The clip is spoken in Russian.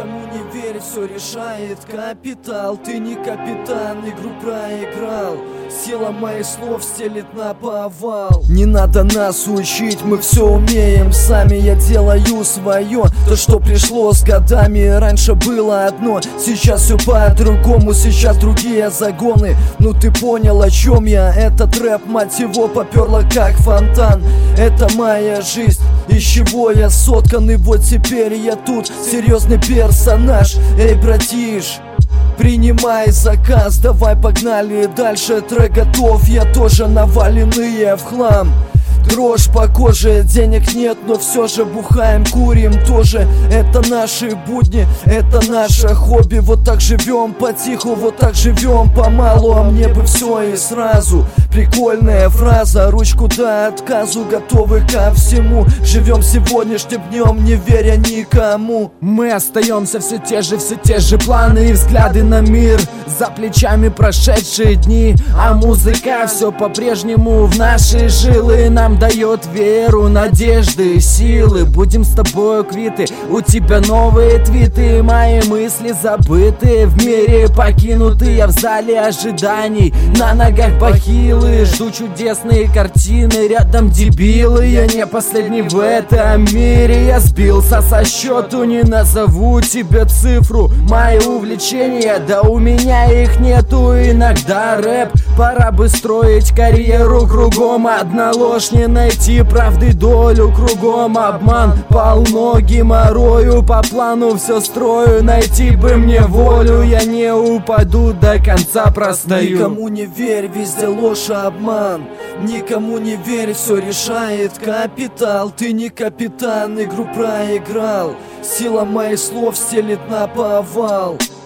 Никому не верь, все решает капитал. Ты не капитан, игру проиграл. Сила моих слов стелит на повал. Не надо нас учить, мы все умеем сами. Я делаю свое, то, что пришло с годами. Раньше было одно, сейчас все по-другому. Сейчас другие загоны. Ну ты понял, о чем я? Этот рэп, мать его, поперло как фонтан. Это моя жизнь, из чего я соткан. И вот теперь я тут, серьезный персонаж. Эй, братиш, принимай заказ, давай погнали дальше. Трек готов, я тоже наваленные в хлам. Дрожь по коже, денег нет, но все же бухаем, курим тоже. Это наши будни, это наше хобби. Вот так живем потиху, вот так живем помалу. А мне бы все и сразу. Прикольная фраза, ручку до отказу, готовы ко всему. Живем сегодняшним днем, не веря никому. Мы остаемся все те же планы и взгляды на мир. За плечами прошедшие дни, а музыка все по-прежнему в наши жилы. Нам дает веру, надежды, силы. Будем с тобой квиты, у тебя новые твиты. Мои мысли забыты, в мире покинуты. Я в зале ожиданий, на ногах бахилы. Жду чудесные картины, рядом дебилы. Я не последний в этом мире. Я сбился со счету, не назову тебе цифру. Мои увлечения, да у меня их нету. Иногда рэп, пора бы строить карьеру. Кругом одна ложь, не найти правды долю. Кругом обман, полно геморрою. По плану все строю, найти бы мне волю. Я не упаду, до конца простою. Никому не верь, везде ложь и обман. Никому не верь, все решает капитал. Ты не капитан, игру проиграл. Сила моих слов стелит на повал.